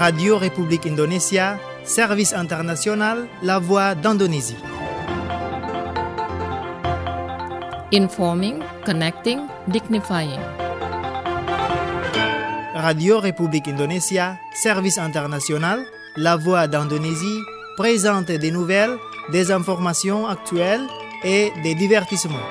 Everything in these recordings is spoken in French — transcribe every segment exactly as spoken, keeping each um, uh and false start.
Radio République Indonésia, Service International, La Voix d'Indonésie. Informing, connecting, dignifying. Radio République Indonésia, Service International, La Voix d'Indonésie présente des nouvelles, des informations actuelles et des divertissements.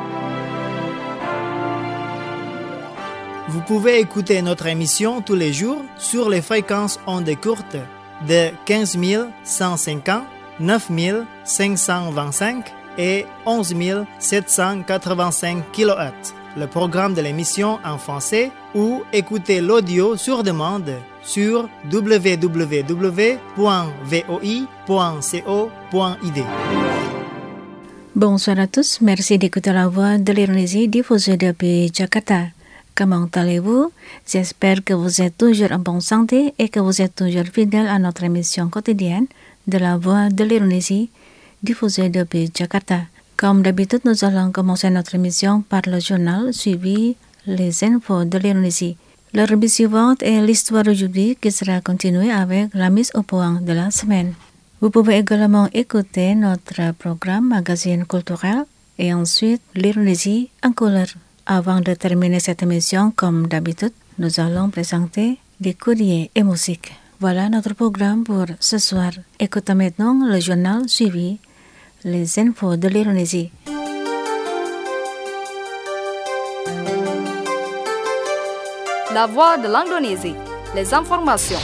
Vous pouvez écouter notre émission tous les jours sur les fréquences ondes courtes de quinze mille cent cinquante, neuf mille cinq cent vingt-cinq et onze mille sept cent quatre-vingt-cinq kilohertz. Le programme de l'émission en français ou écouter l'audio sur demande sur w w w point v o i point co point i d. Bonsoir à tous, merci d'écouter la voix de l'Indonésie diffusée depuis Jakarta. Comment allez-vous? J'espère que vous êtes toujours en bonne santé et que vous êtes toujours fidèles à notre émission quotidienne de la voix de l'Indonésie diffusée depuis Jakarta. Comme d'habitude, nous allons commencer notre émission par le journal suivi les infos de l'Indonésie. La rubrique suivante est l'histoire d'aujourd'hui qui sera continuée avec la mise au point de la semaine. Vous pouvez également écouter notre programme magazine culturel et ensuite l'Indonésie en couleur. Avant de terminer cette émission, comme d'habitude, nous allons présenter des courriers et musique. Voilà notre programme pour ce soir. Écoutons maintenant le journal suivi les infos de l'Indonésie. La voix de l'Indonésie, les informations.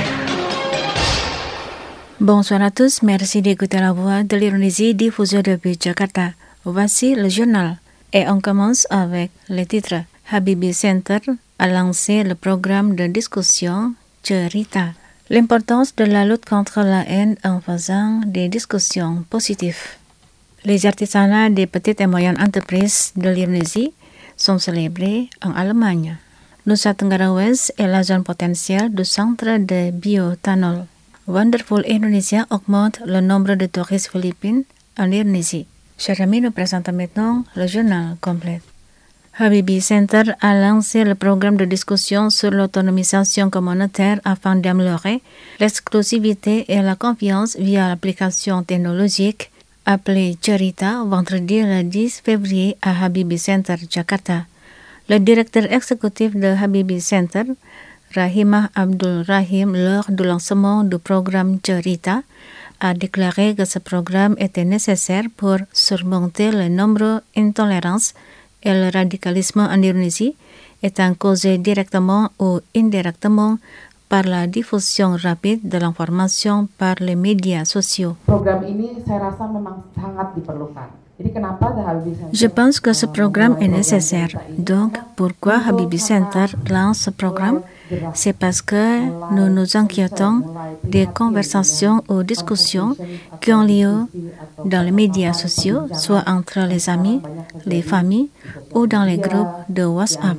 Bonsoir à tous, merci d'écouter la voix de l'Indonésie diffusée depuis Jakarta. Voici le journal. Et on commence avec les titres. Habibie Center a lancé le programme de discussion Cerita. L'importance de la lutte contre la haine en faisant des discussions positives. Les artisanats des petites et moyennes entreprises de l'Indonésie sont célébrés en Allemagne. Nusa Tenggara West est la zone potentielle du centre de bioéthanol. Wonderful Indonesia augmente le nombre de touristes philippines en Indonésie. Chers amis, nous présentons maintenant le journal complet. Habibie Center a lancé le programme de discussion sur l'autonomisation communautaire afin d'améliorer l'exclusivité et la confiance via l'application technologique appelée Cerita vendredi le dix février à Habibie Center, Jakarta. Le directeur exécutif de Habibie Center, Rahimah Abdul Rahim, lors du lancement du programme Cerita, a déclaré que ce programme était nécessaire pour surmonter le nombre d'intolérances et le radicalisme en Indonésie, étant causé directement ou indirectement par la diffusion rapide de l'information par les médias sociaux. Program ini saya rasa memang sangat diperlukan. Je pense que ce programme est nécessaire. Donc, pourquoi Habibie Center lance ce programme? C'est parce que nous nous inquiétons des conversations ou discussions qui ont lieu dans les médias sociaux, soit entre les amis, les familles ou dans les groupes de WhatsApp.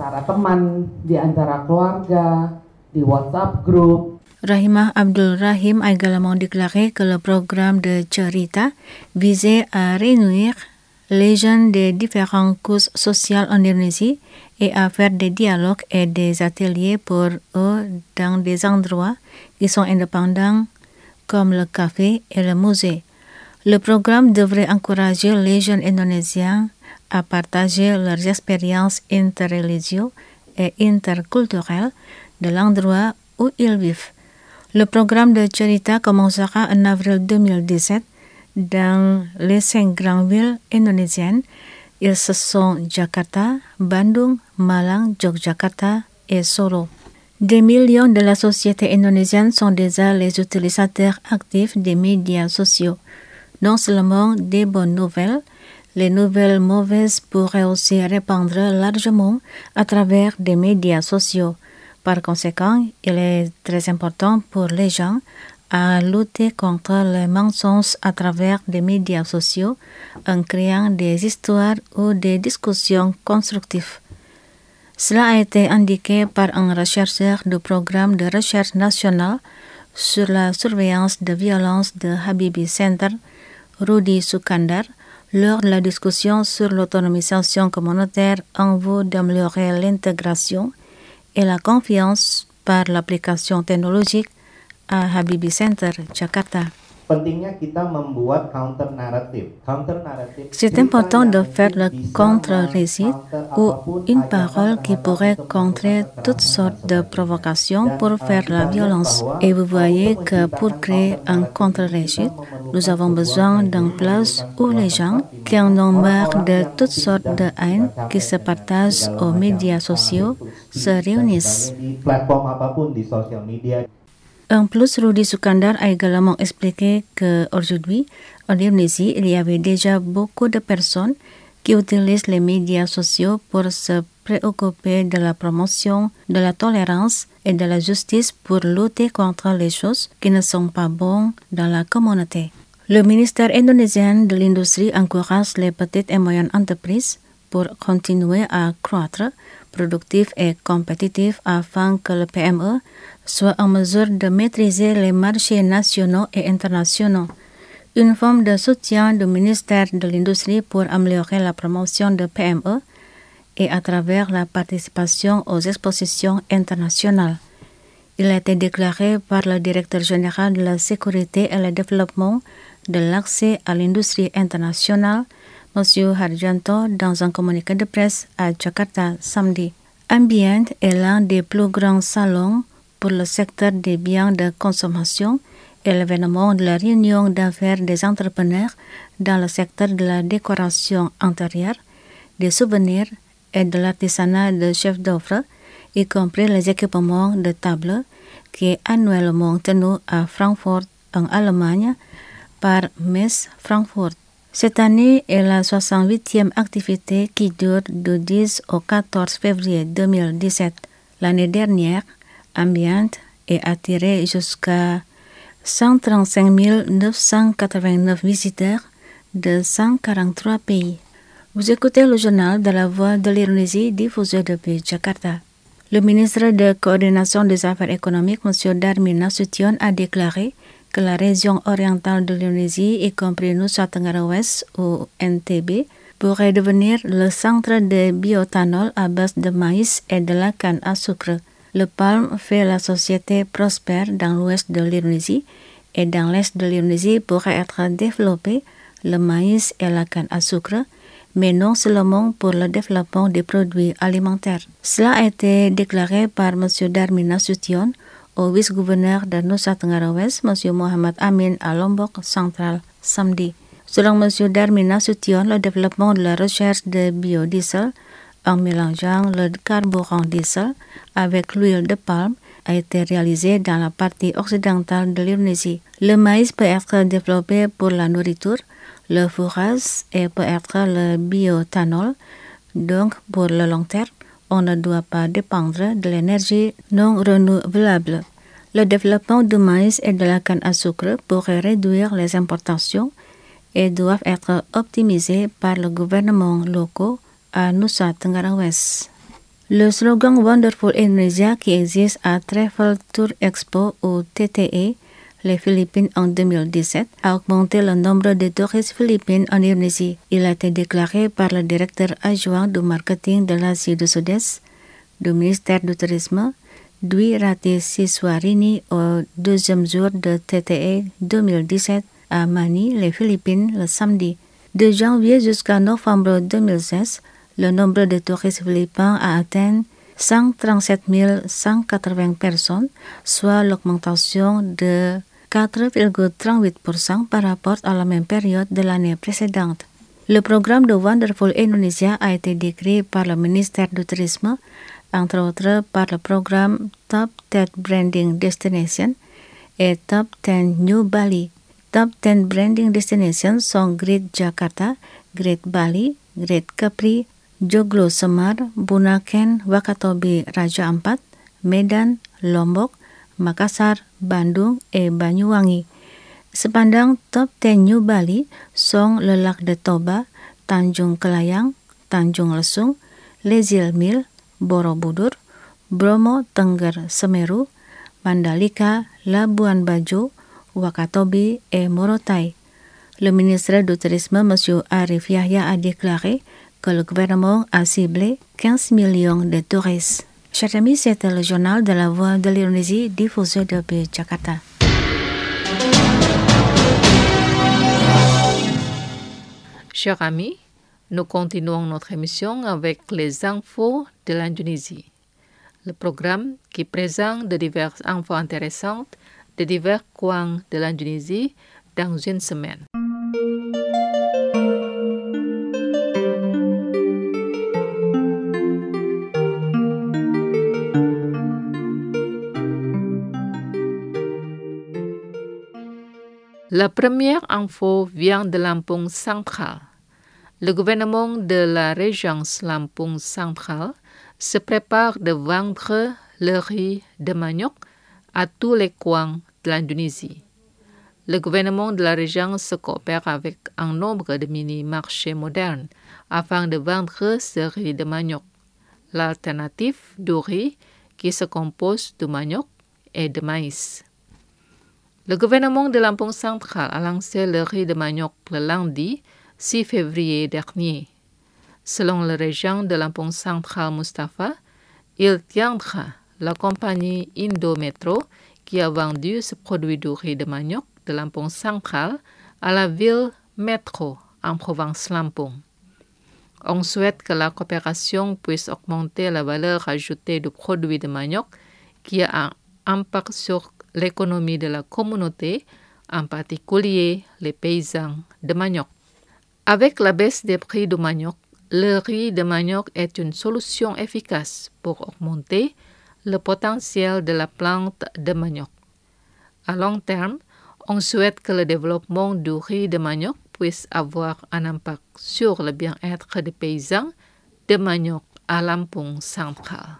Rahimah Abdul Rahim a également déclaré que le programme de Cerita visait à réunir les jeunes des différentes couches sociales en Indonésie et à faire des dialogues et des ateliers pour eux dans des endroits qui sont indépendants comme le café et le musée. Le programme devrait encourager les jeunes indonésiens à partager leurs expériences interreligieuses et interculturelles de l'endroit où ils vivent. Le programme de Cerita commencera en avril deux mille dix-sept dans les cinq grandes villes indonésiennes. Ils sont Jakarta, Bandung, Malang, Yogyakarta et Solo. Des millions de la société indonésienne sont déjà les utilisateurs actifs des médias sociaux. Non seulement des bonnes nouvelles, les nouvelles mauvaises pourraient aussi répandre largement à travers des médias sociaux. Par conséquent, il est très important pour les gens à lutter contre les mensonges à travers des médias sociaux en créant des histoires ou des discussions constructives. Cela a été indiqué par un chercheur du programme de recherche national sur la surveillance de violence de Habibie Center, Rudy Sukandar, lors de la discussion sur l'autonomisation communautaire en vue d'améliorer l'intégration et la confiance par l'application technologique à Habibie Center, Jakarta. Pentingnya kita membuat counter narrative. Counter narrative. C'est important de faire le contre-récit ou une parole qui pourrait contrer toutes sortes de provocations pour faire la violence. Et vous voyez que pour créer un contre-récit, nous avons besoin d'une place où les gens qui en ont marre de toutes sortes de haine qui se partagent aux médias sociaux se réunissent. En plus, Rudy Sukandar a également expliqué qu'aujourd'hui, en Indonésie, il y avait déjà beaucoup de personnes qui utilisent les médias sociaux pour se préoccuper de la promotion, de la tolérance et de la justice pour lutter contre les choses qui ne sont pas bonnes dans la communauté. Le ministère indonésien de l'Industrie encourage les petites et moyennes entreprises pour continuer à croître, productif et compétitif afin que le P M E soit en mesure de maîtriser les marchés nationaux et internationaux. Une forme de soutien du ministère de l'Industrie pour améliorer la promotion de P M E et à travers la participation aux expositions internationales. Il a été déclaré par le directeur général de la sécurité et le développement de l'accès à l'industrie internationale, M. Harjanto, dans un communiqué de presse à Jakarta samedi. Ambient est l'un des plus grands salons pour le secteur des biens de consommation et l'événement de la réunion d'affaires des entrepreneurs dans le secteur de la décoration intérieure, des souvenirs et de l'artisanat de chef d'œuvre, y compris les équipements de table, qui est annuellement tenu à Francfort, en Allemagne, par Messe Frankfurt. Cette année est la soixante-huitième activité qui dure du dix au quatorze février deux mille dix-sept. L'année dernière, Ambient est attiré jusqu'à cent trente-cinq mille neuf cent quatre-vingt-neuf visiteurs de cent quarante-trois pays. Vous écoutez le journal de la Voix de l'Indonésie diffusé depuis Jakarta. Le ministre de Coordination des Affaires économiques, M. Darmin Nasution, a déclaré que la région orientale de l'Indonésie, y compris Nusa Tenggara Ouest ou N T B, pourrait devenir le centre de bioéthanol à base de maïs et de la canne à sucre. Le palme fait la société prospère dans l'ouest de l'Indonésie et dans l'est de l'Indonésie pourrait être développé le maïs et la canne à sucre, mais non seulement pour le développement des produits alimentaires. Cela a été déclaré par M. Darmin Nasution au vice-gouverneur de Nusa Tenggara Ouest, M. Muhammad Amin à Lombok Central, samedi. Selon M. Darmin Nasution, le développement de la recherche de biodiesel en mélangeant le carburant diesel avec l'huile de palme a été réalisé dans la partie occidentale de l'Indonésie. Le maïs peut être développé pour la nourriture, le fourrage et peut être le bioéthanol. Donc, pour le long terme, on ne doit pas dépendre de l'énergie non renouvelable. Le développement du maïs et de la canne à sucre pourrait réduire les importations et doivent être optimisés par le gouvernement local à Nusa Tenggara Ouest. Le slogan Wonderful Indonesia qui existe à Travel Tour Expo ou T T E, les Philippines en deux mille dix-sept, a augmenté le nombre de touristes philippines en Indonésie. Il a été déclaré par le directeur adjoint du marketing de l'Asie du Sud-Est du ministère du Tourisme, Dwi Rati Siswarini, au deuxième jour de T T E deux mille dix-sept à Manille, les Philippines, le samedi. De janvier jusqu'à novembre deux mille seize, le nombre de touristes philippins a atteint cent trente-sept mille cent quatre-vingts personnes, soit l'augmentation de quatre virgule trente-huit pour cent par rapport à la même période de l'année précédente. Le programme de Wonderful Indonesia a été décrit par le ministère du Tourisme, entre autres par le programme Top dix Branding Destination et Top dix New Bali. Top dix Branding Destinations sont Great Jakarta, Great Bali, Great Capri, Joglo Semar, Bunaken, Wakatobi Raja Ampat, Medan, Lombok, Makassar, Bandung et Banyuwangi. Cependant, Top dix New Bali sont le lac de Toba, Tanjung Kelayang, Tanjung Lesung, les îles Mil, Borobudur, Bromo Tengger Semeru, Mandalika, Labuan Bajo, Wakatobi et Morotai. Le ministre du Tourisme, M. Arif Yahya, a déclaré que le gouvernement a ciblé quinze millions de touristes. Chers amis, c'était le journal de la Voix de l'Indonésie diffusé depuis Jakarta. Chers amis, nous continuons notre émission avec les infos de l'Indonésie, le programme qui présente de diverses infos intéressantes de divers coins de l'Indonésie dans une semaine. La première info vient de Lampung Central. Le gouvernement de la région Lampung Central se prépare de vendre le riz de manioc à tous les coins de l'Indonésie. Le gouvernement de la région se coopère avec un nombre de mini-marchés modernes afin de vendre ce riz de manioc, l'alternative du riz qui se compose de manioc et de maïs. Le gouvernement de Lampung Central a lancé le riz de manioc le lundi six février dernier. Selon le régent de Lampung Central Mustafa, il tiendra la compagnie Indometro qui a vendu ce produit du riz de manioc de Lampung Central à la ville Metro en province Lampung. On souhaite que la coopération puisse augmenter la valeur ajoutée du produit de manioc qui a un impact sur l'économie de la communauté, en particulier les paysans de manioc. Avec la baisse des prix du manioc, le riz de manioc est une solution efficace pour augmenter le potentiel de la plante de manioc. À long terme, on souhaite que le développement du riz de manioc puisse avoir un impact sur le bien-être des paysans de manioc à Lampung Central.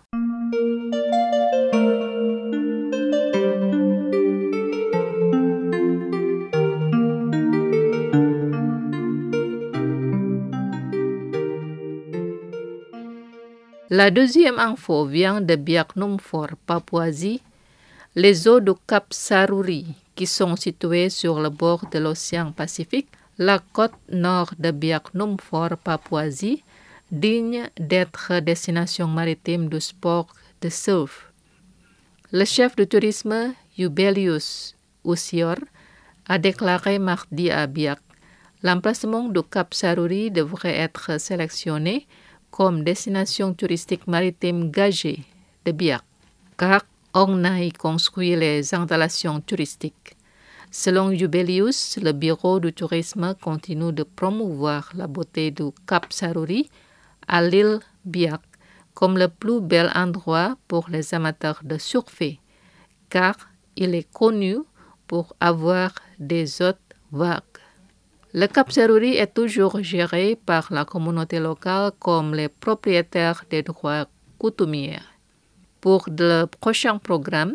La deuxième info vient de Biak Numfor, Papouasie. Les eaux du Cap Saruri, qui sont situées sur le bord de l'océan Pacifique, la côte nord de Biak Numfor, Papouasie, digne d'être destination maritime du sport de surf. Le chef de tourisme Yubelius Usior a déclaré mardi à Biak, l'emplacement du Cap Saruri devrait être sélectionné comme destination touristique maritime gagée de Biak, car on a y construit les installations touristiques. Selon Yubelius, le bureau du tourisme continue de promouvoir la beauté du Cap Saruri à l'île Biak comme le plus bel endroit pour les amateurs de surfer, car il est connu pour avoir des eaux vagues. Le Cap Saruri est toujours géré par la communauté locale comme les propriétaires des droits coutumiers. Pour le prochain programme,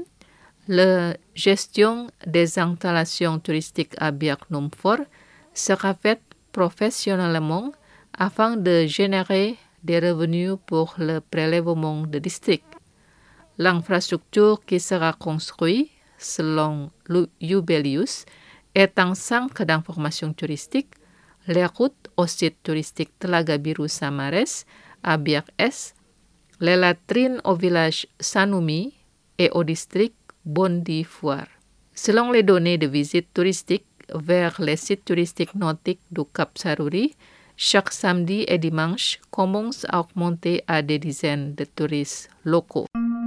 la gestion des installations touristiques à Biak Numfor sera faite professionnellement afin de générer des revenus pour le prélèvement de district. L'infrastructure qui sera construite, selon Yubelius, est un centre d'information touristique, les routes au site touristique Telaga Biru Samares à Biak Est, les latrines au village Sanumi et au district Bondi Fuar. Selon les données de visite touristique vers les sites touristiques nautiques du Cap Saruri, chaque samedi et dimanche commence à augmenter à des dizaines de touristes locaux.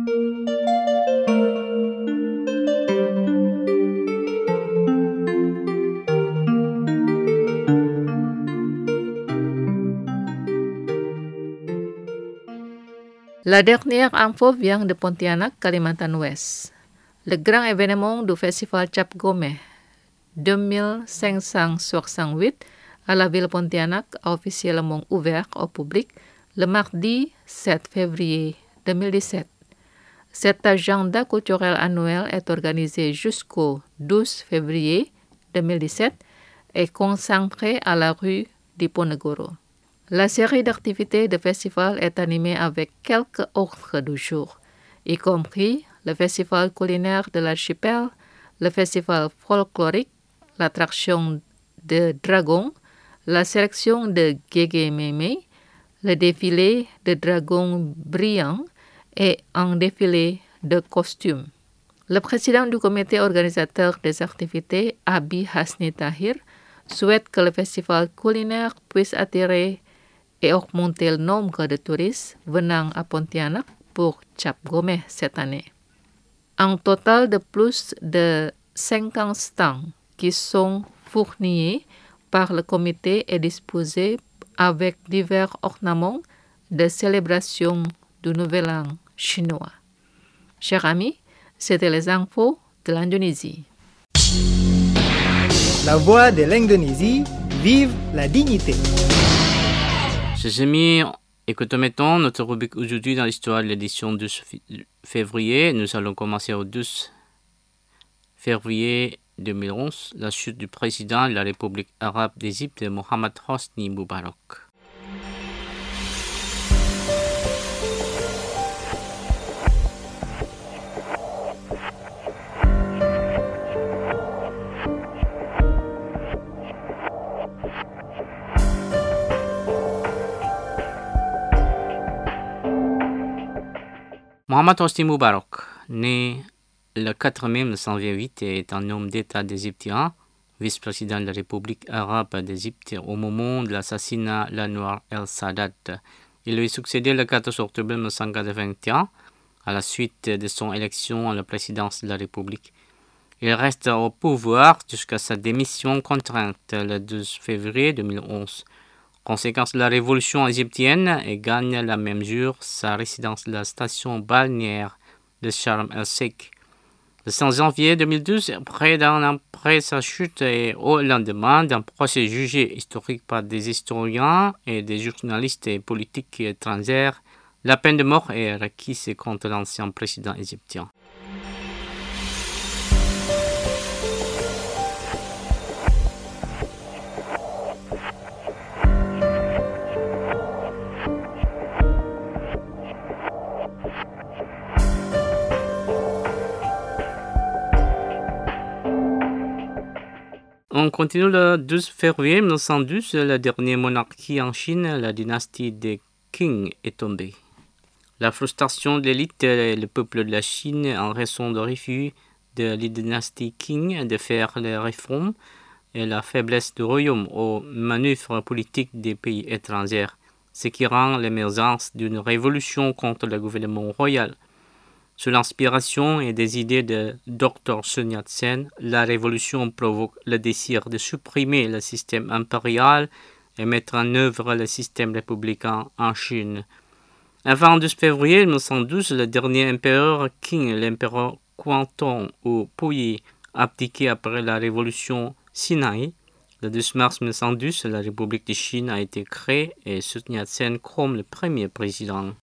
La dernière info vient de Pontianak, Kalimantan Ouest. Le grand événement du festival Cap Gomeh deux mille cinq cent soixante-huit à la ville Pontianak a officiellement ouvert au public le mardi sept février deux mille dix-sept. Cet agenda culturel annuel est organisé jusqu'au douze février deux mille dix-sept et concentré à la rue Diponegoro. La série d'activités de festival est animée avec quelques ordres du jour, y compris le festival culinaire de l'archipel, le festival folklorique, l'attraction de dragons, la sélection de Gege Meme, le défilé de dragons brillants et un défilé de costumes. Le président du comité organisateur des activités, Abi Hasni Tahir, souhaite que le festival culinaire puisse attirer et augmenter le nombre de touristes venant à Pontianak pour Cap Gomeh cette année. Un total de plus de cinquante stands qui sont fournis par le comité est disposé avec divers ornements de célébration du Nouvel An chinois. Chers amis, c'était les infos de l'Indonésie. La voix de l'Indonésie, vive la dignité. Chers amis, écoutons maintenant notre rubrique aujourd'hui dans l'histoire de l'édition douze février. Nous allons commencer au douze février deux mille onze, la chute du président de la République arabe d'Égypte, Mohamed Hosni Moubarak. Mohamed Hosni Moubarak, né le quatre mai mille neuf cent vingt-huit, est un homme d'État égyptien, vice-président de la République arabe d'Égypte au moment de l'assassinat d'Anwar el-Sadat. Il lui succédé le quatorze octobre mille neuf cent quatre-vingt-un à la suite de son élection à la présidence de la République. Il reste au pouvoir jusqu'à sa démission contrainte le douze février deux mille onze. Conséquence de la révolution égyptienne, et gagne la même jour sa résidence de la station balnéaire de Sharm el-Sheikh. Le cinq janvier deux mille douze, près d'un an après sa chute et au lendemain d'un procès jugé historique par des historiens et des journalistes et politiques étrangers, la peine de mort est requise contre l'ancien président égyptien. On continue le douze février mille neuf cent douze, la dernière monarchie en Chine, la dynastie des Qing, est tombée. La frustration de l'élite et le peuple de la Chine en raison de refus de la dynastie Qing de faire les réformes et la faiblesse du royaume aux manœuvres politiques des pays étrangers, ce qui rend l'émergence d'une révolution contre le gouvernement royal. Sous l'inspiration et des idées de docteur Sun Yat-sen, la révolution provoque le désir de supprimer le système impérial et mettre en œuvre le système républicain en Chine. Avant le douze février mille neuf cent douze, le dernier empereur Qing, l'empereur Guangdong ou Puyi, abdiqué après la révolution Sinaï. Le douze mars mille neuf cent douze, la République de Chine a été créée et Sun Yat-sen comme le premier président.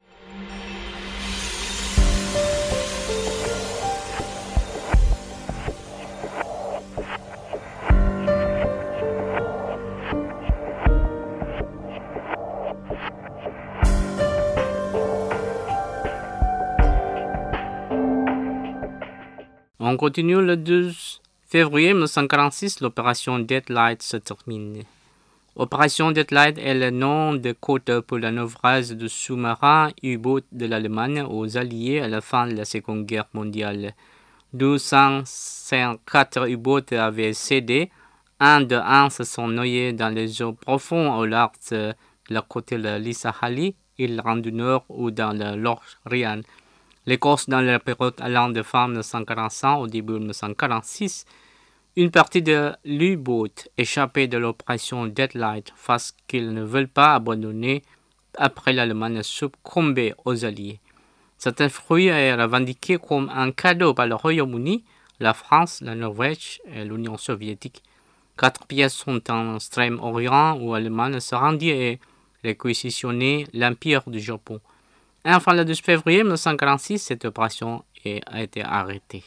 On continue le douze février mille neuf cent quarante-six, l'opération Deadlight se termine. Opération Deadlight est le nom de code pour la naufrage de sous-marins U-boat de l'Allemagne aux Alliés à la fin de la Seconde Guerre mondiale. deux cent cinquante-quatre U-boats avaient cédé. Un de un se sont noyés dans les eaux profondes au large de la côte de l'Isahali, Irlande du Nord ou dans le Lorient. L'Écosse dans la période allant de fin mille neuf cent quarante-cinq au début mille neuf cent quarante-six, une partie de l'U-boat échappée de l'opération Deadlight parce qu'ils ne veulent pas abandonner après l'Allemagne succombée aux Alliés. Cet fruit est revendiqué comme un cadeau par le Royaume-Uni, la France, la Norvège et l'Union soviétique. Quatre pièces sont en Extrême-Orient où l'Allemagne se rendit et réquisitionnait l'Empire du Japon. Enfin, le douze février mille neuf cent quarante-six, cette opération a été arrêtée.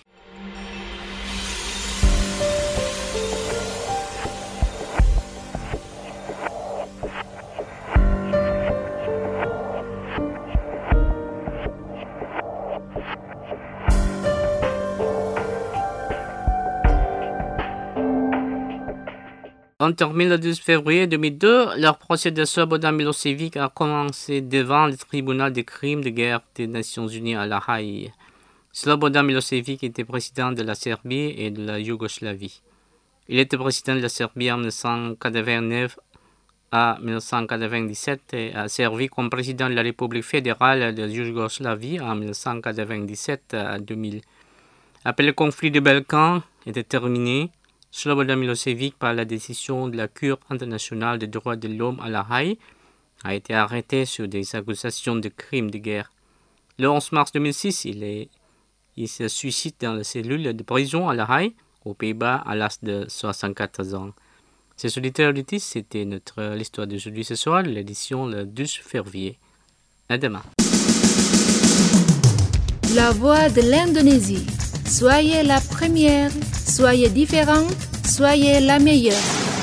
On termine le douze février deux mille deux, leur procès de Slobodan Milosevic a commencé devant le tribunal des crimes de guerre des Nations Unies à La Haye. Slobodan Milosevic était président de la Serbie et de la Yougoslavie. Il était président de la Serbie en mille neuf cent quatre-vingt-neuf à mille neuf cent quatre-vingt-dix-sept et a servi comme président de la République fédérale de Yougoslavie en mille neuf cent quatre-vingt-dix-sept à deux mille. Après le conflit des Balkans était terminé, Slobodan Milosevic, par la décision de la Cour internationale des droits de l'homme à La Haye, a été arrêté sur des accusations de crimes de guerre. Le onze mars deux mille six, il, est, il se suicide dans la cellule de prison à La Haye, aux Pays-Bas, à l'âge de soixante-quatorze ans. C'est solitaire du titre, c'était notre l'histoire d'aujourd'hui ce soir, l'édition le douze février. À demain. La voix de l'Indonésie. Soyez la première, soyez différente, soyez la meilleure.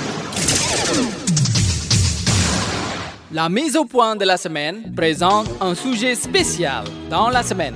La mise au point de la semaine présente un sujet spécial dans la semaine.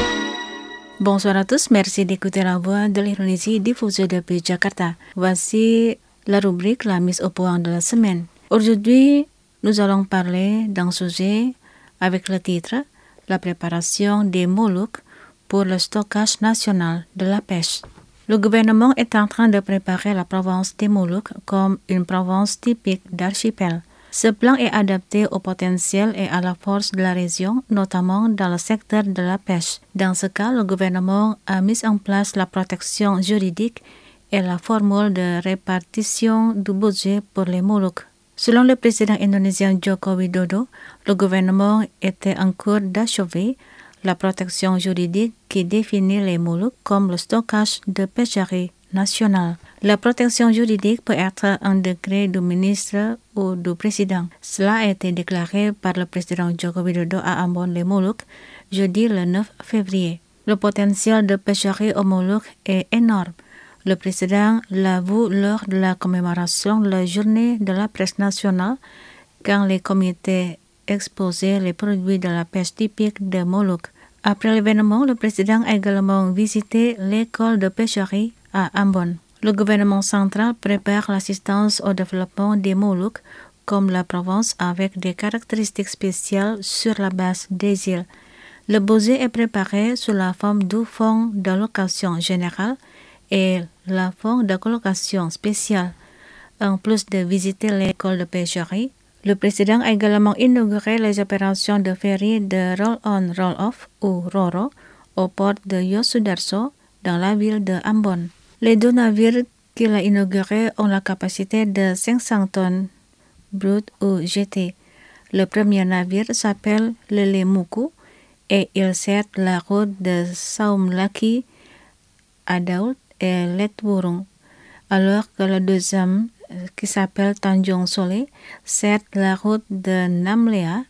Bonsoir à tous, merci d'écouter la voix de l'Indonésie diffusée depuis Jakarta. Voici la rubrique La mise au point de la semaine. Aujourd'hui, nous allons parler d'un sujet avec le titre La préparation des Moluques pour le stockage national de la pêche. Le gouvernement est en train de préparer la province des Moluques comme une province typique d'archipel. Ce plan est adapté au potentiel et à la force de la région, notamment dans le secteur de la pêche. Dans ce cas, le gouvernement a mis en place la protection juridique et la formule de répartition du budget pour les Moluques. Selon le président indonésien Joko Widodo, le gouvernement était en cours d'achever la protection juridique qui définit les Moluques comme le stockage de pêcherie nationale. La protection juridique peut être un décret du ministre ou du président. Cela a été déclaré par le président Joko Widodo à Ambon, les Moluques, jeudi le neuf février. Le potentiel de pêcherie aux Moluques est énorme. Le président l'avoue lors de la commémoration de la journée de la presse nationale, quand les comités exposaient les produits de la pêche typique des Moluques. Après l'événement, le président a également visité l'école de pêcherie à Ambon. Le gouvernement central prépare l'assistance au développement des Moluques comme la province avec des caractéristiques spéciales sur la base des îles. Le budget est préparé sous la forme du fonds d'allocation générale et la fonds de colocation spéciale. En plus de visiter l'école de pêcherie, le président a également inauguré les opérations de ferry de roll-on roll-off ou RoRo au port de Yosudarso dans la ville de Ambon. Les deux navires qu'il a inaugurés ont la capacité de cinq cents tonnes brutes ou jetées. Le premier navire s'appelle le Lemuku et il sert la route de Saumlaki à Daud et Letburung, alors que le deuxième, qui s'appelle Tanjung Sole, sert la route de Namlea,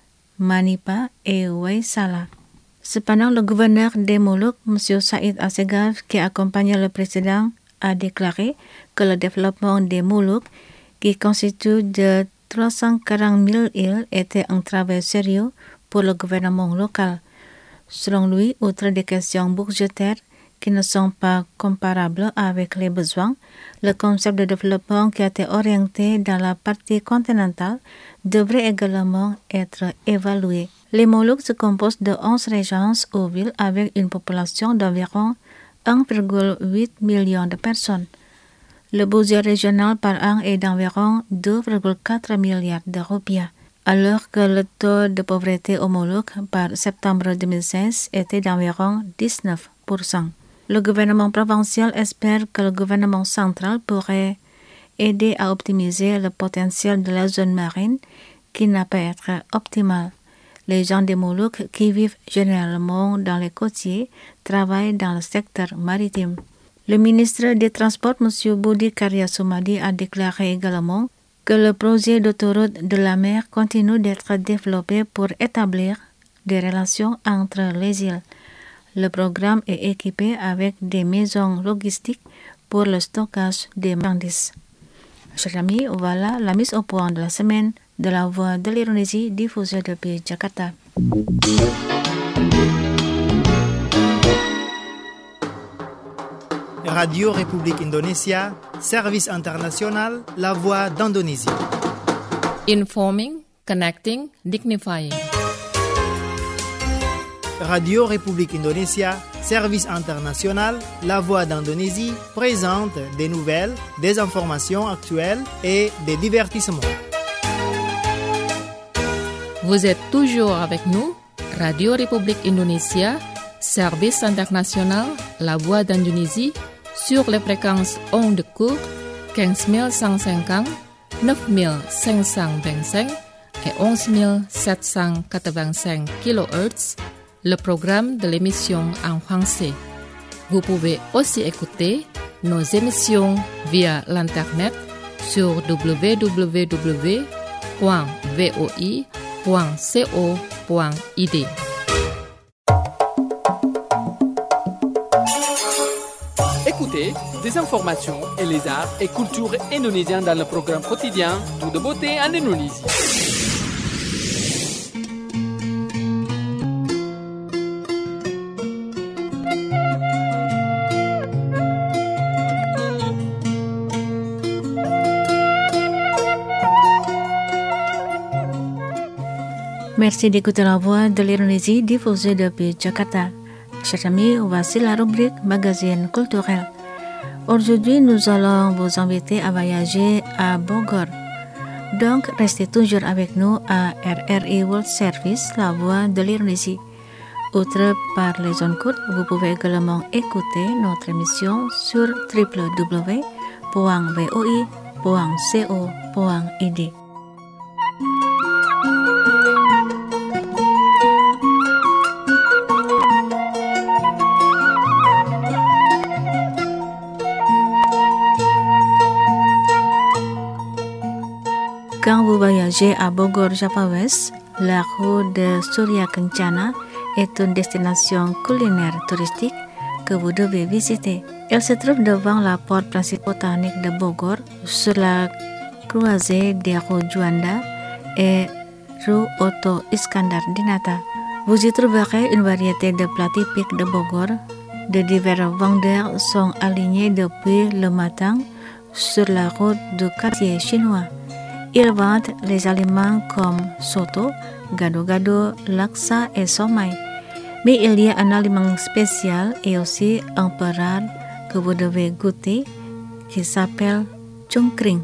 Manipa et Waisala. Cependant, le gouverneur des Moluques, M. Saïd Assegaf, qui accompagnait le président, a déclaré que le développement des Moluques, qui constitue de trois cent quarante mille îles, était un travail sérieux pour le gouvernement local. Selon lui, outre des questions budgétaires qui ne sont pas comparables avec les besoins, le concept de développement qui a été orienté dans la partie continentale devrait également être évalué. Les Moluques se composent de onze régions ou villes avec une population d'environ un virgule huit million de personnes. Le budget régional par an est d'environ deux virgule quatre milliards de roupies, alors que le taux de pauvreté aux Moluques par septembre deux mille seize était d'environ dix-neuf pour cent. Le gouvernement provincial espère que le gouvernement central pourrait aider à optimiser le potentiel de la zone marine qui n'a pas être optimale. Les gens des Moluques qui vivent généralement dans les côtiers travaillent dans le secteur maritime. Le ministre des Transports, M. Budi Karya Sumadi, a déclaré également que le projet d'autoroute de la mer continue d'être développé pour établir des relations entre les îles. Le programme est équipé avec des maisons logistiques pour le stockage des marchandises. Chers amis, voilà la mise au point de la semaine de la voix de l'Indonésie diffusée depuis Jakarta. Radio République Indonésia, service international, la voix d'Indonésie. Informing, connecting, dignifying. Radio République Indonésia, Service international, La Voix d'Indonésie présente des nouvelles, des informations actuelles et des divertissements. Vous êtes toujours avec nous, Radio République Indonésia, Service international, La Voix d'Indonésie, sur les fréquences ondes courtes quinze mille cent cinquante, neuf mille cinq cent vingt-cinq et onze mille sept cent quatre-vingt-cinq kilohertz, le programme de l'émission en français. Vous pouvez aussi écouter nos émissions via l'internet sur w w w point voi point co point i d. Écoutez des informations et les arts et cultures indonésiens dans le programme quotidien Tout de beauté en Indonésie. Merci d'écouter la voix de l'Indonésie diffusée depuis Jakarta. Chers amis, voici la rubrique Magazine culturel. Aujourd'hui, nous allons vous inviter à voyager à Bogor. Donc, restez toujours avec nous à R R I World Service, la voix de l'Indonésie. Outre par les zones courtes, vous pouvez également écouter notre émission sur w w w point voi point co point i d. Quand vous voyagez à Bogor, Java West, la route de Surya Kencana est une destination culinaire touristique que vous devez visiter. Elle se trouve devant la porte principale botanique de Bogor, sur la croisée des rues Juanda et rue Otto Iskandar Dinata. Vous y trouverez une variété de plats typiques de Bogor. De divers vendeurs sont alignés depuis le matin sur la route du quartier chinois. Ils vendent les aliments comme soto, gado-gado, laksa et somai. Mais il y a un aliment spécial et aussi un peu rare que vous devez goûter qui s'appelle cungkring.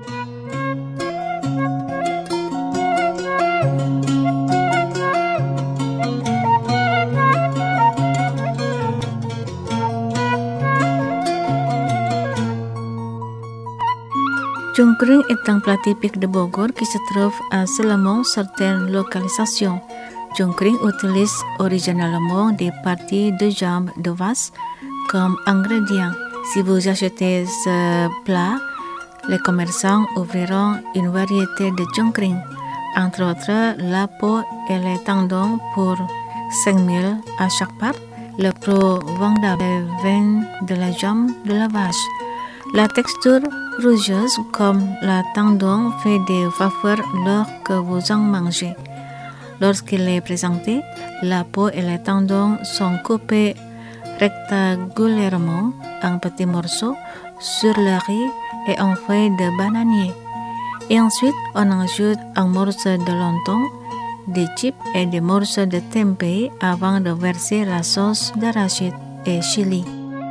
Cungkring est un plat typique de Bogor qui se trouve à seulement certaines localisations. Cungkring utilise originellement des parties de jambes de vache comme ingrédient. Si vous achetez ce plat, les commerçants ouvriront une variété de cungkring, entre autres la peau et les tendons pour cinq mille à chaque part. Le pro vendable est veine de la jambe de la vache. La texture rougeuse comme la tendon fait des vapeurs lors que vous en mangez. Lorsqu'il est présenté, la peau et les tendons sont coupés rectangulairement en petits morceaux sur le riz et en feuilles de bananier. Et ensuite, on ajoute un morceau de lontong, des chips et des morceaux de tempeh avant de verser la sauce d'arachide et chili.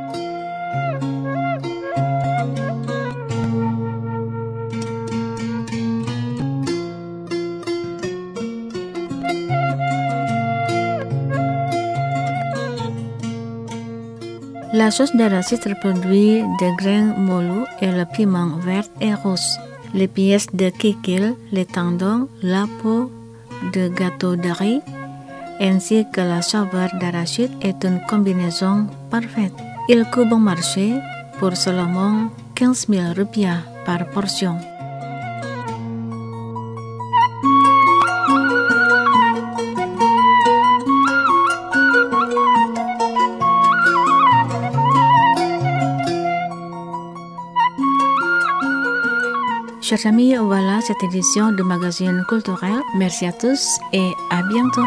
La sauce d'arachide reproduit des grains moelleux et le piment vert et rose. Les pièces de kikil, les tendons, la peau de gâteau de riz, ainsi que la saveur d'arachide est une combinaison parfaite. Il coûte bon marché pour seulement quinze mille rupiah par portion. Chers amis, voilà cette édition du magazine culturel. Merci à tous et à bientôt.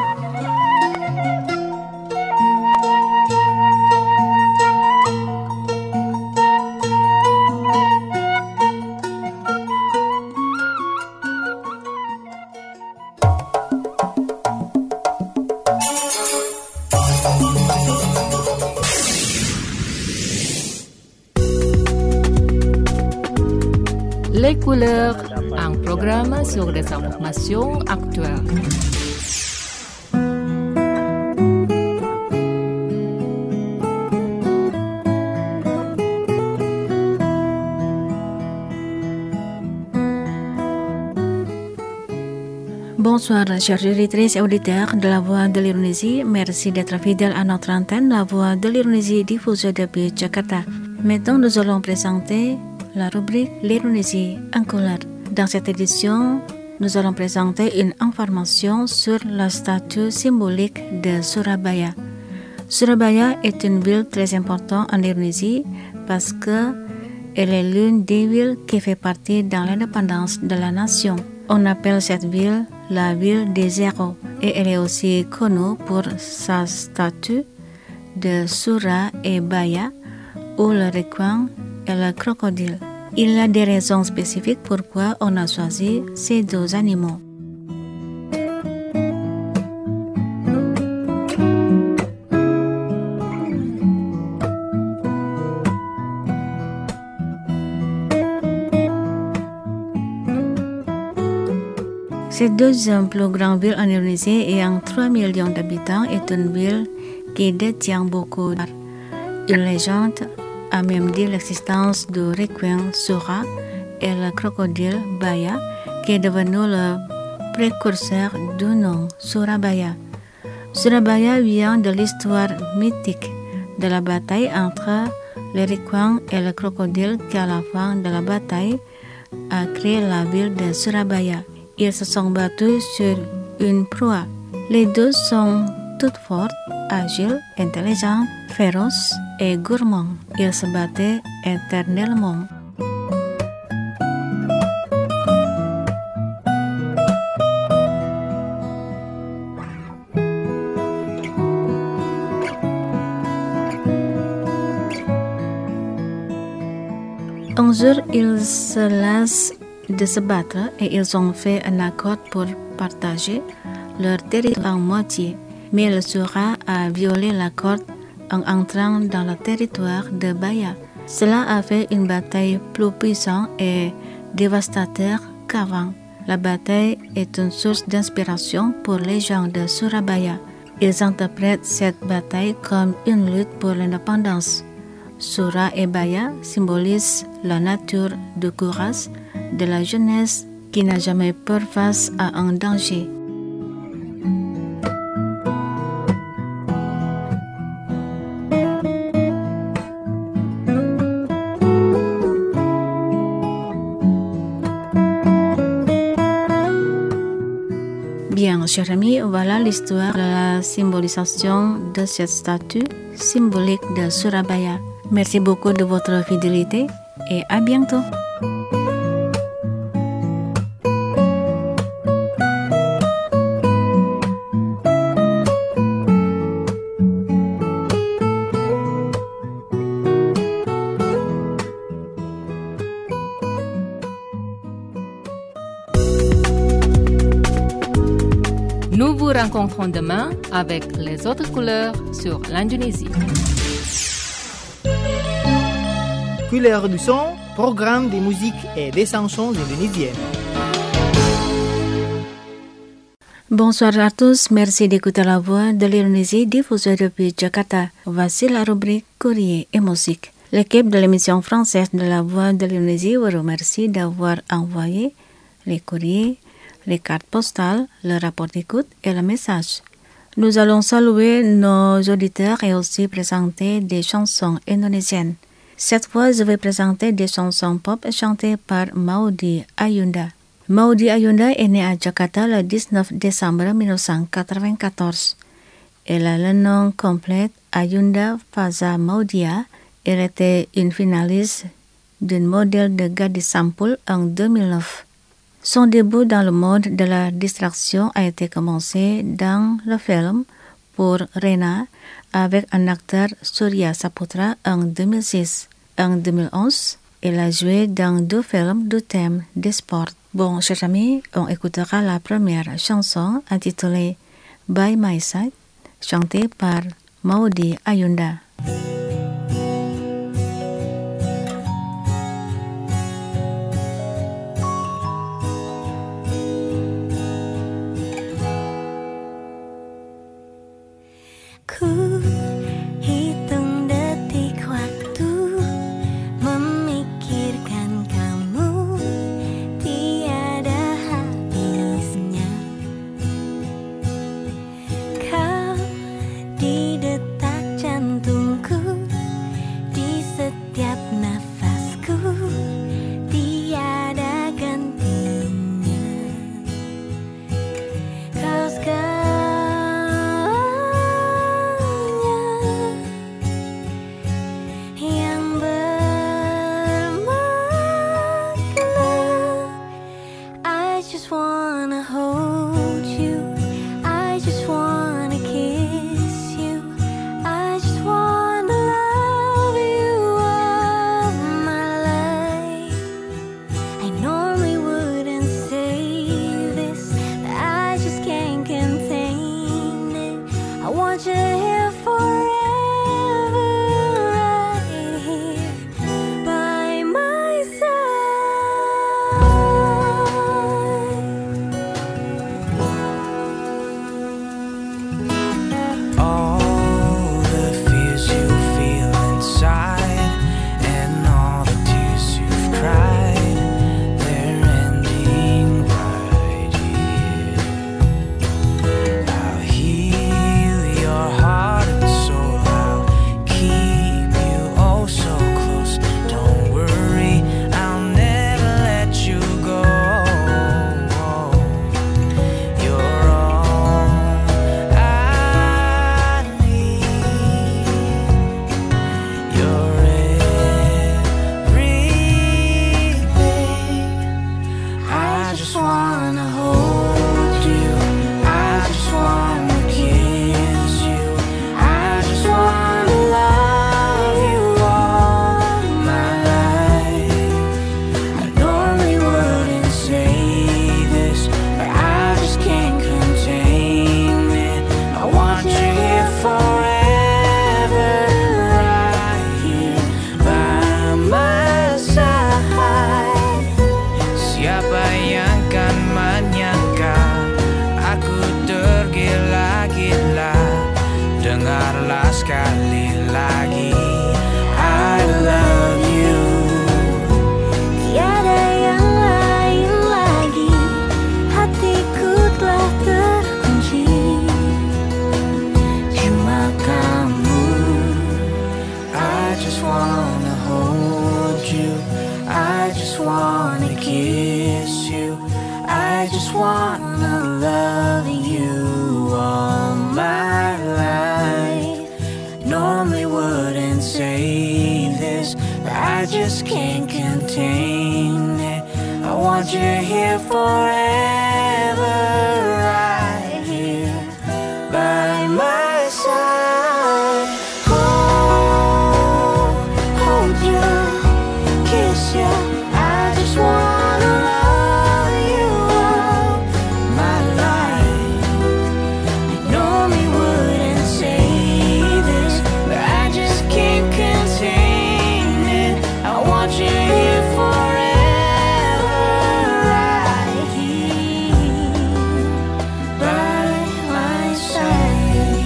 couleurs, un programme sur des informations actuelles. Bonsoir, chers auditrices et auditeurs de la Voix de l'Indonésie. Merci d'être fidèles à notre antenne, la Voix de l'Indonésie diffusée depuis Jakarta. Maintenant, nous allons présenter la rubrique L'Indonésie en couleur. Dans cette édition, nous allons présenter une information sur la statue symbolique de Surabaya. Surabaya est une ville très importante en Indonésie parce que elle est l'une des villes qui fait partie dans l'indépendance de la nation. On appelle cette ville la ville des héros et elle est aussi connue pour sa statue de Surabaya ou le requin et le crocodile. Il y a des raisons spécifiques pourquoi on a choisi ces deux animaux. Cette deuxième plus grande ville en Indonésie ayant trois millions d'habitants est une ville qui détient beaucoup d'art. Une légende a même dit l'existence du requin Sura et le crocodile Baya qui est devenu le précurseur du nom Surabaya. Surabaya vient de l'histoire mythique de la bataille entre le requin et le crocodile qui à la fin de la bataille a créé la ville de Surabaya. Ils se sont battus sur une proie. Les deux sont toutes fortes, agiles, intelligentes, féroces et gourmands. Ils se battaient éternellement. Un jour, ils se lassent de se battre et ils ont fait un accord pour partager leur territoire en moitié. Mais le Sura a violé l'accord en entrant dans le territoire de Baya. Cela a fait une bataille plus puissante et dévastateur qu'avant. La bataille est une source d'inspiration pour les gens de Surabaya. Ils interprètent cette bataille comme une lutte pour l'indépendance. Sura et Baya symbolisent la nature du courage de la jeunesse qui n'a jamais peur face à un danger. Bien, chers amis, voilà l'histoire de la symbolisation de cette statue symbolique de Surabaya. Merci beaucoup de votre fidélité et à bientôt. Nous vous rencontrons demain avec les autres couleurs sur l'Indonésie. Couleurs du son, programme de musique et des chansons indonésiennes. Bonsoir à tous, merci d'écouter la voix de l'Indonésie diffusée depuis Jakarta. Voici la rubrique Courrier et musique. L'équipe de l'émission française de la voix de l'Indonésie vous remercie d'avoir envoyé les courriers, les cartes postales, le rapport d'écoute et le message. Nous allons saluer nos auditeurs et aussi présenter des chansons indonésiennes. Cette fois, je vais présenter des chansons pop chantées par Maudy Ayunda. Maudy Ayunda est née à Jakarta le dix-neuf décembre mille neuf cent quatre-vingt-quatorze. Elle a le nom complet Ayunda Faza Maudia. Elle était une finaliste d'un modèle de gadis sampul en deux mille neuf. Son début dans le monde de la distraction a été commencé dans le film pour Rena avec un acteur Surya Saputra en deux mille six. En deux mille onze, elle a joué dans deux films du thème des sports. Bon, chers amis, on écoutera la première chanson intitulée By My Side, chantée par Maudy Ayunda. contain it. I want you here forever, right here by my side. Hold, hold you, kiss you. I just wanna love you all my life. I normally wouldn't say this, but I just can't contain it. I want you here forever, right here by my side.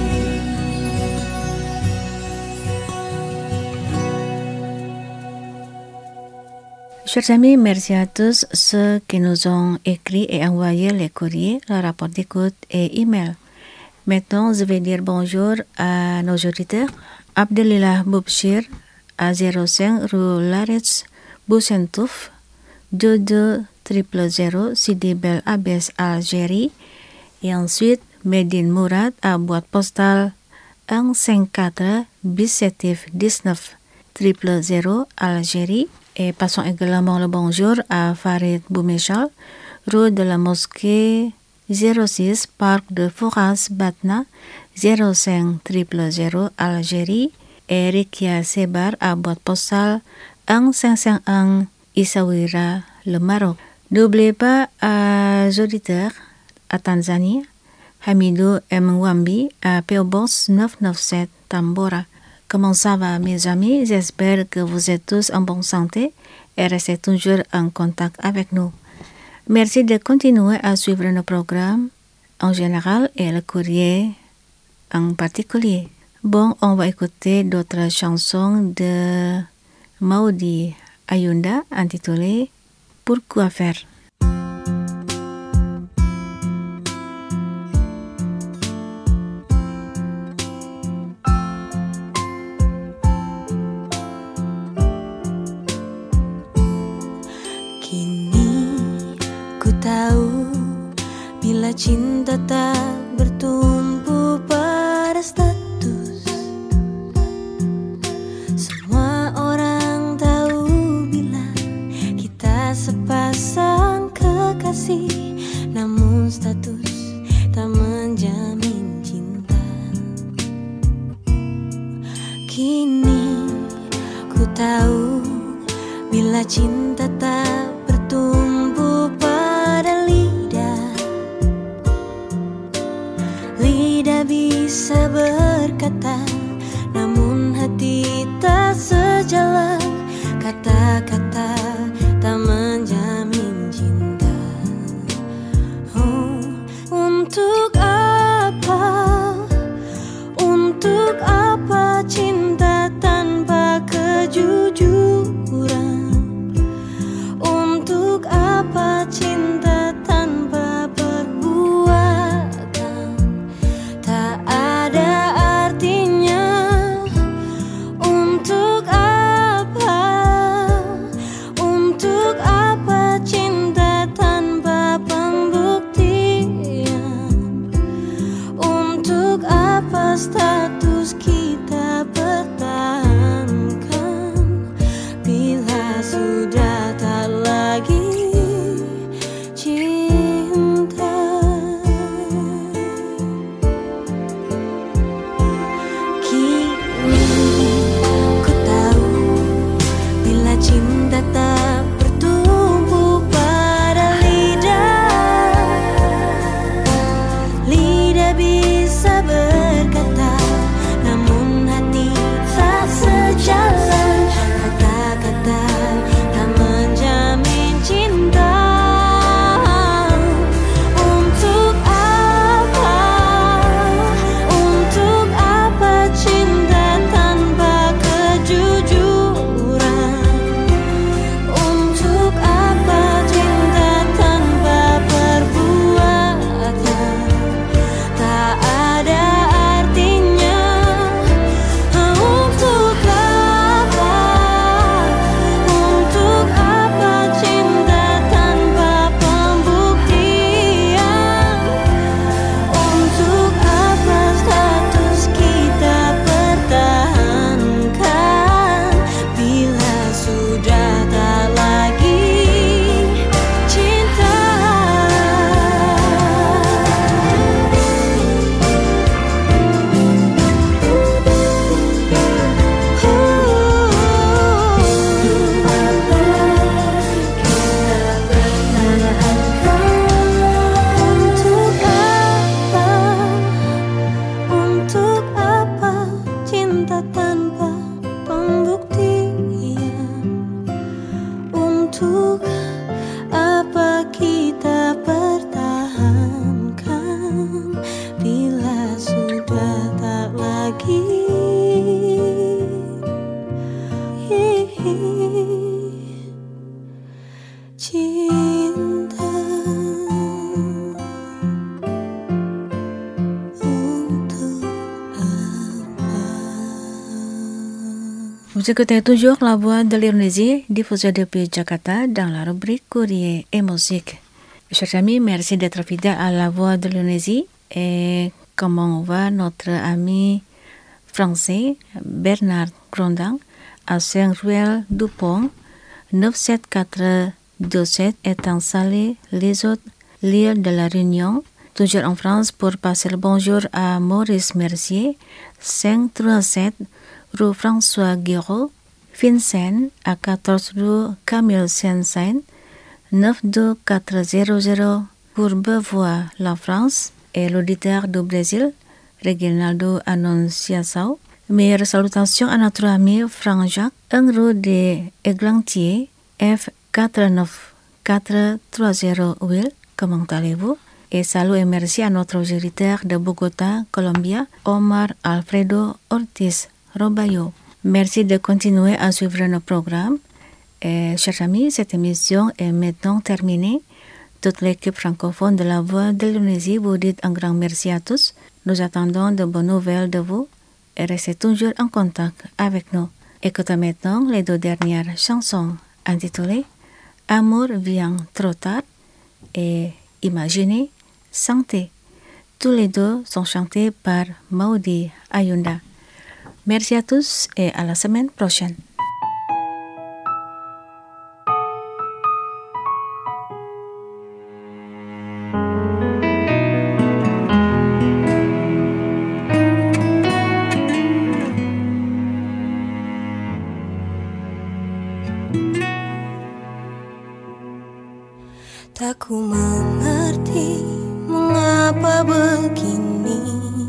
Chers amis, merci à tous ceux qui nous ont écrit et envoyé les courriers, le rapport d'écoute et email. Maintenant, je vais dire bonjour à nos auditeurs. Abdelillah Boubchir à zéro cinq rue Laretz, Boucentouf, deux deux zéro zéro Sidi Bel Abbès, Algérie. Et ensuite, Medine Mourad à boîte postale un cinq quatre Bissetif dix-neuf zéro zéro Algérie. Et passons également le bonjour à Farid Boumechal, rue de la Mosquée zéro six, Parc de Fouras, Batna, zéro cinq zéro zéro Algérie. Et Rikia Sebar à boîte postale un cinq cinq un Essaouira, le Maroc. N'oubliez pas à auditeurs à Tanzanie, Hamidou M. Wambi à P O Box neuf cent quatre-vingt-sept Tambora. Comment ça va, mes amis? J'espère que vous êtes tous en bonne santé et restez toujours en contact avec nous. Merci de continuer à suivre nos programmes en général et le courrier en particulier. Bon, on va écouter d'autres chansons de Maudi Ayunda intitulées Pourquoi faire? Tahu bila cinta tak bertumpu pada status. Semua orang tahu bila kita sepasang kekasih, namun status tak menjamin cinta. Kini ku tahu bila cinta tak bertumpu pada lidah. Lidah bisa berkata, namun hati tak sejalan. Kata-kata tak menjamin cinta. Oh, untuk apa? Untuk apa cinta tanpa kejujuran? Untuk apa cinta tanpa perbuatan? Tak ada artinya. Untuk apa? Untuk apa cinta tanpa pembuktian? Untuk apa status kita pertahankan bila sudah tak lagi cinta? Kini ku tahu bila cinta tak bertumpu pada lidah. Lidah bisa berkata, namun hati tak sejalan. Kata-kata tak menjamin cinta. Untuk apa? Untuk apa cinta tanpa kejujuran? Untuk apa cinta tanpa perbuatan? Tak ada artinya. Vous écoutez toujours la voix de l'Indonésie diffusée depuis Jakarta dans la rubrique Courrier et musique. Chers amis, merci d'être fidèles à la voix de l'Indonésie. Et comment va notre ami français Bernard Grondin à Saint-Ruel-du-Pont, neuf sept quatre deux sept, est installé les autres l'île de la Réunion, toujours en France, pour passer le bonjour à Maurice Mercier, cinq cent trente-sept rue François Guiraud, Vincent, à quatorze rue Camille Saint-Saëns, neuf deux quatre zéro zéro, Courbevoie, la France, et l'auditeur du Brésil, Reginaldo Annonciação. Meilleures salutations à notre ami Franck-Jacques, un rue des Églantiers, F quatre neuf quatre trois zéro huit. Comment allez-vous? Et salut et merci à notre auditeur de Bogota, Colombia, Omar Alfredo Ortiz Robayo. Merci de continuer à suivre nos programmes. Et, chers amis, cette émission est maintenant terminée. Toute l'équipe francophone de la Voix de l'Indonésie vous dit un grand merci à tous. Nous attendons de bonnes nouvelles de vous et restez toujours en contact avec nous. Écoutez maintenant les deux dernières chansons intitulées Amour vient trop tard et Imaginez Santé. Tous les deux sont chantés par Maudy Ayunda. Merci à tous et à la semaine prochaine. Tak ku mengerti mengapa begini.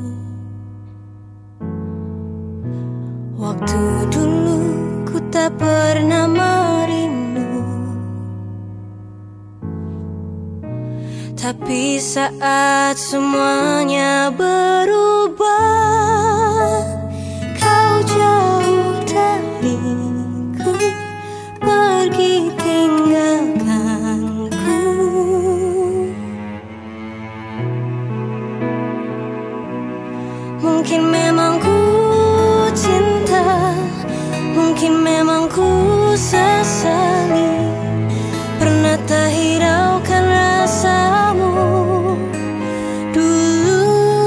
Waktu dulu ku tak pernah merindu, tapi saat semuanya berubah, kau jauh dariku, pergi tinggalkan. Mungkin memang ku cinta, mungkin memang ku sesali, pernah tak hiraukan rasamu dulu.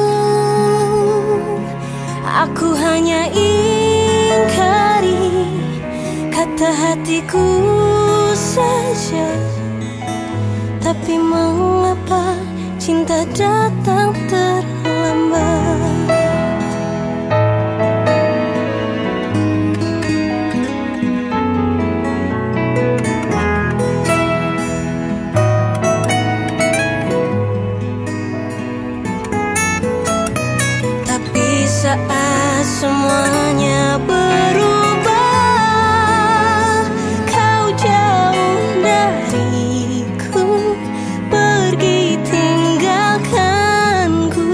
Aku hanya ingkari kata hatiku saja, tapi mengapa cinta datang terlambat? Saat semuanya berubah, kau jauh dariku, pergi tinggalkanku.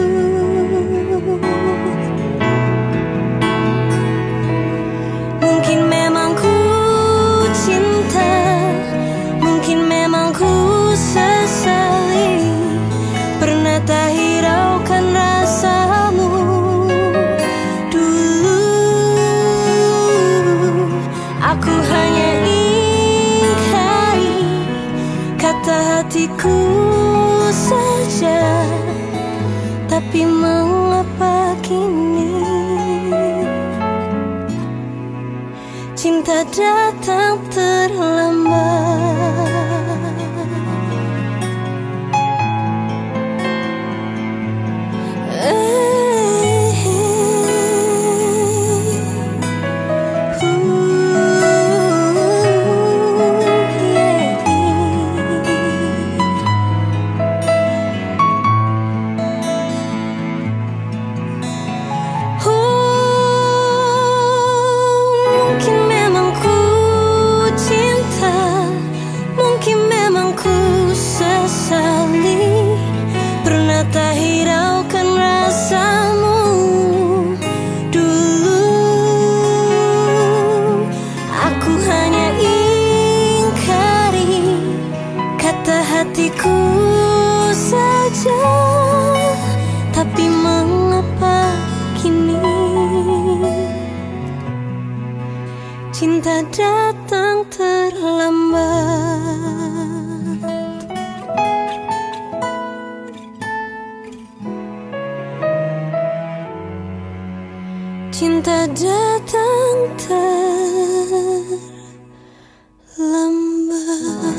Mungkin memang ku cinta, mungkin memang ku sesali, pernah tak hiraukan rasamu. Aku hanya ingkari kata hatiku saja, tapi mengapa kini cinta datang terlambat? Tak hiraukan rasa cinta datang terlambat. Cinta datang terlambat.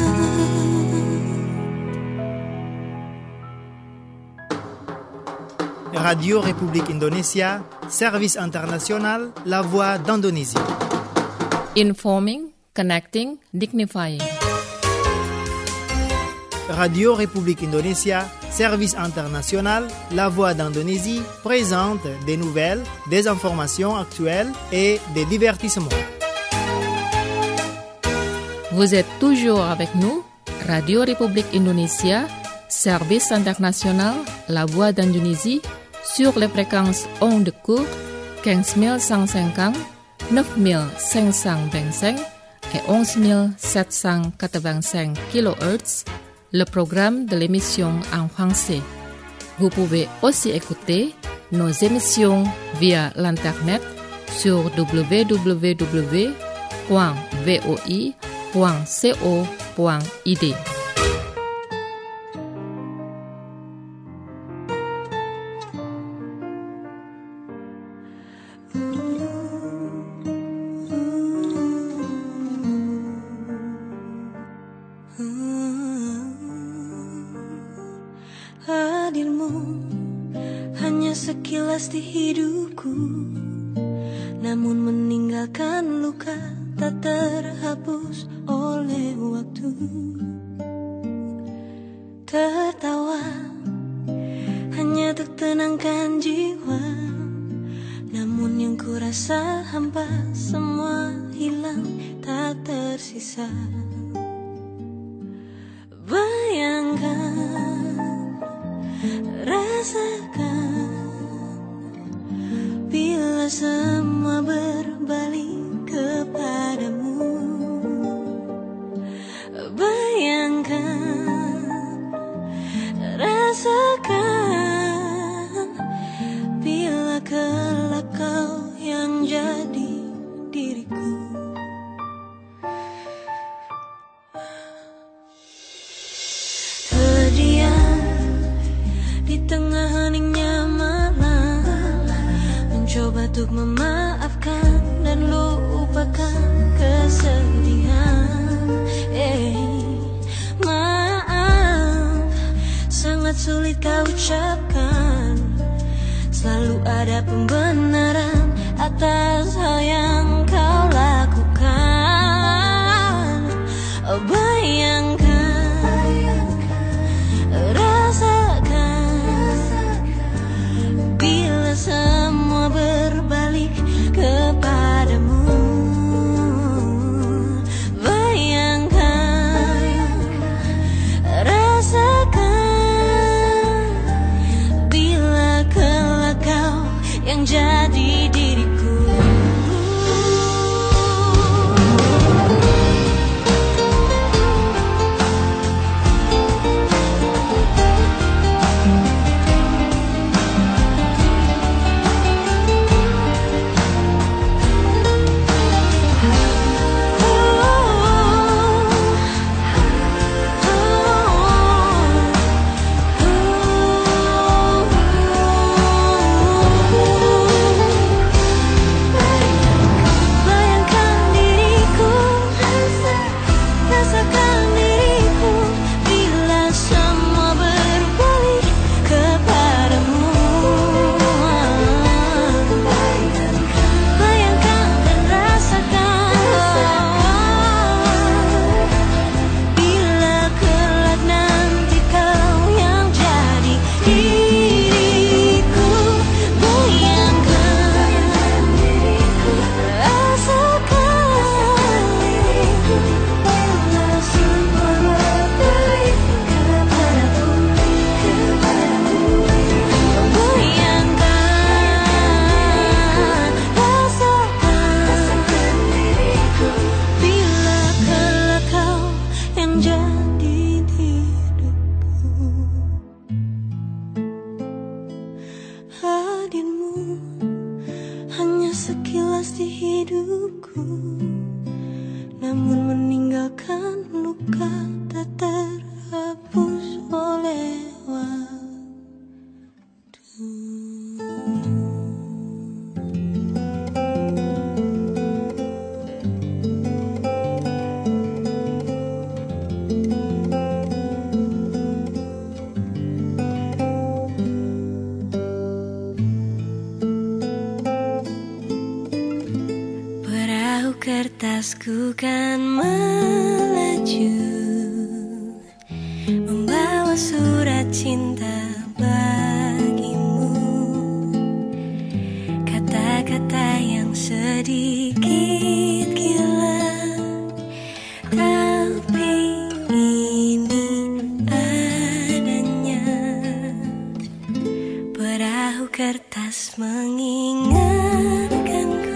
Radio République Indonésia, Service International, La Voix d'Indonésie. Informing, connecting, dignifying. Radio République Indonésia, Service International, La Voix d'Indonésie présente des nouvelles, des informations actuelles et des divertissements. Vous êtes toujours avec nous, Radio République Indonésia, Service International, La Voix d'Indonésie, sur les fréquences ondes courtes quinze mille cent cinquante, neuf mille cinq cent vingt-cinq et onze mille sept cent quatre-vingt-cinq kilohertz, le programme de l'émission en français. Vous pouvez aussi écouter nos émissions via l'internet sur w w w point voi point co point i d. Hadirmu hanya sekilas di hidupku, namun meninggalkan luka tak terhapus oleh waktu. Tertawa hanya untuk tenangkan jiwa, namun yang ku rasa hampa, semua hilang tak tersisa. Bayangkan, rasakan, bila semua berbalik kepadamu. Bayangkan, rasakan, bila kelak kau yang jadi diriku. Di tengah heningnya malam, mencoba untuk memaafkan dan lupakan kesedihan. Eh, maaf, sangat sulit kau ucapkan. Selalu ada pembenaran atas hal yang kau lakukan. Oh, bayangkan, semua berbalik kepadamu. Bayangkan, rasakan, bila kelak kau yang jadi diriku. Hadirmu hanya sekilas di hidupku, namun meninggalkan luka tak terhapus oleh waktu. Kertasku kan melaju, membawa surat cinta bagimu. Kata-kata yang sedikit gila, tapi ini adanya. Perahu kertas mengingatkanku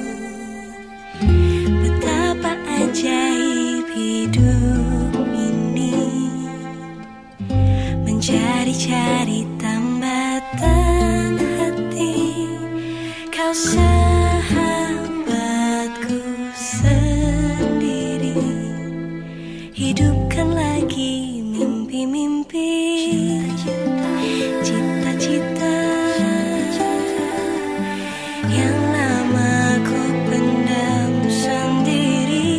ajaib hidup ini, mencari-cari tambatan hati. Kau sahabatku sendiri, hidupkan lagi mimpi-mimpi, cita-cita yang lama ku pendam sendiri.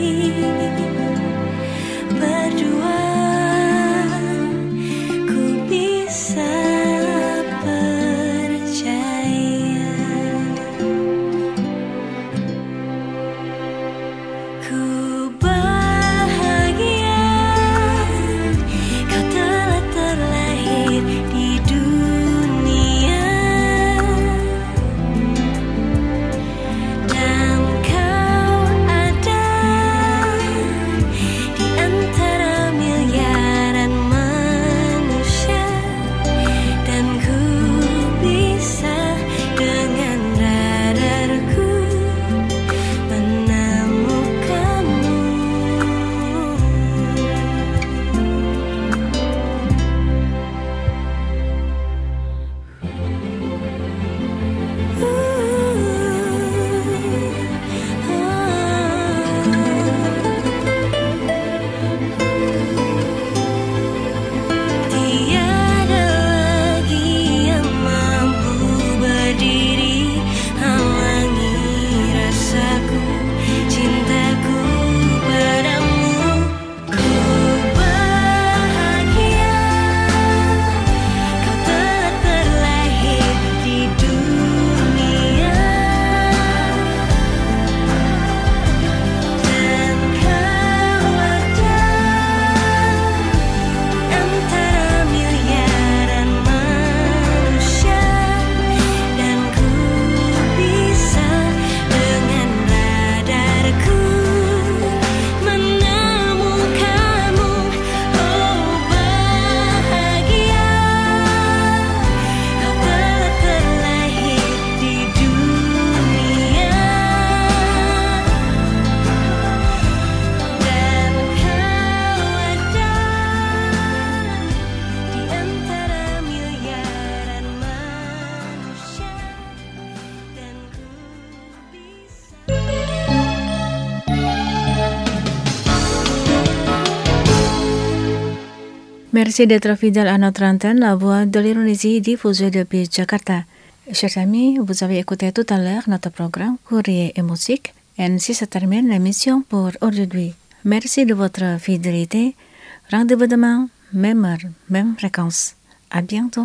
Merci d'être fidèle à notre antenne, la voix de l'Indonésie diffusée depuis Jakarta. Chers amis, vous avez écouté tout à l'heure notre programme Courrier et musique. Ainsi se termine l'émission pour aujourd'hui. Merci de votre fidélité. Rendez-vous demain, même heure, même fréquence. À bientôt.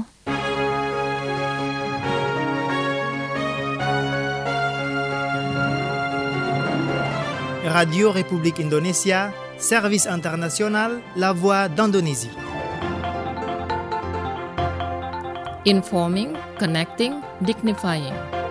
Radio République Indonésia, service international, la voix d'Indonésie. Informing, connecting, dignifying.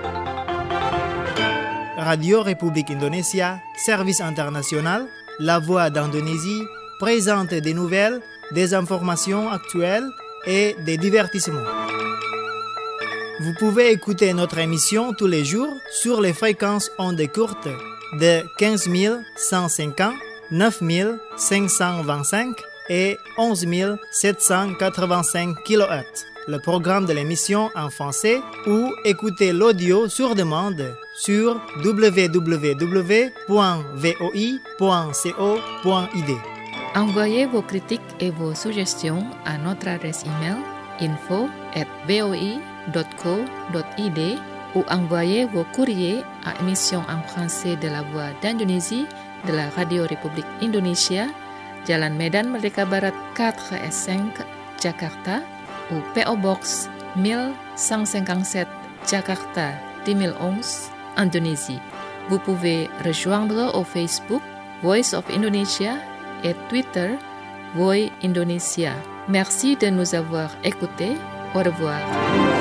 Radio République Indonésia, service international, la voix d'Indonésie, présente des nouvelles, des informations actuelles et des divertissements. Vous pouvez écouter notre émission tous les jours sur les fréquences ondes courtes de quinze mille cent cinquante, neuf mille cinq cent vingt-cinq et onze mille sept cent quatre-vingt-cinq kilohertz. le programme de l'émission en français ou écouter l'audio sur demande sur w w w point v o i point co point i d. Envoyez vos critiques et vos suggestions à notre adresse email info at v o i point co point i d ou envoyez vos courriers à émission en français de la Voix d'Indonésie de la Radio République Indonésia, Jalan Medan Merdeka Barat quatre et cinq, Jakarta, ou P O Box mille cent cinquante-sept, Jakarta deux mille onze, Indonésie. Vous pouvez rejoindre au Facebook Voice of Indonesia et Twitter Voi Indonesia. Merci de nous avoir écoutés. Au revoir.